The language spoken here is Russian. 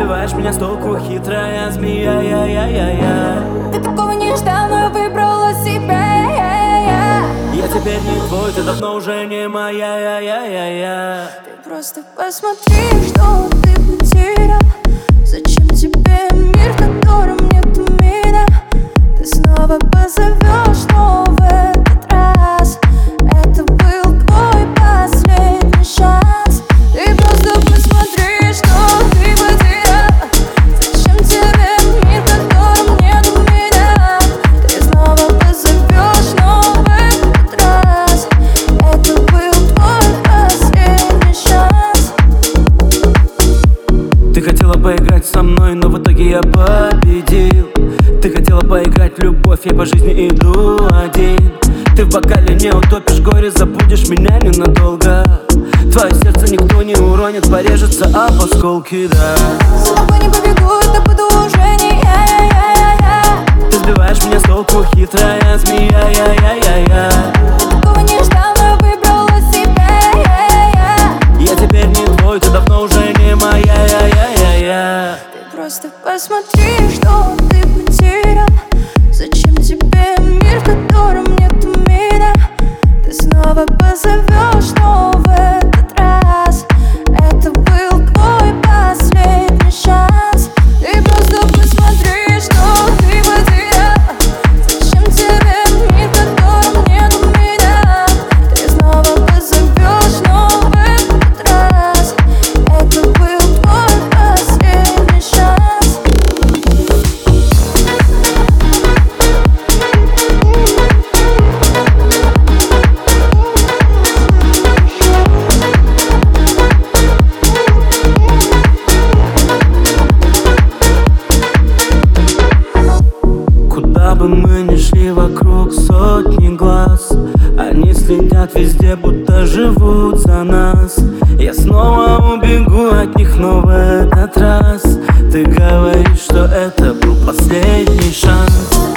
сбиваешь меня с толку, хитрая змея, я. Ты такого не ждал, но я выбрала себя, Я теперь не твой, ты давно уже не моя, я. Ты просто посмотри, что ты потерял. Зачем тебе мир, в котором нету меня? Ты снова позовешь, но в этот раз это был твой последний шанс. Ты просто посмотри, что ты потерял. Зачем тебе мир, в котором нету меня? Ты снова позовешь, но в этот раз это был твой последний шанс. Ты хотела поиграть со мной, но в итоге я победил. Ты хотела поиграть в любовь, я по жизни иду один. Ты в бокале не утопишь горе, забудешь меня ненадолго. Твое сердце никто не уронит, порежется об осколки, да. За тобой не побегу, это буду уже не я. Ты сбиваешь меня с толку, хитрая змея, я. Ты такого не ждал, но я выбрала себя, Я теперь не твой, ты давно уже не моя, я. Ты просто посмотри, что ты потерял. Зачем тебе мир, в котором нету меня? Ты снова позовешь, но в этот раз это был твой последний шанс. Ты просто посмотри, что ты потерял. Зачем тебе мир, в котором нету меня? Ты снова позовешь, но в этот раз это был твой последний шанс. Куда бы мы ни шли, вокруг сотни глаз. Они следят везде, будто живут за нас. Я снова убегу от них, но в этот раз ты говоришь, что это был последний шанс.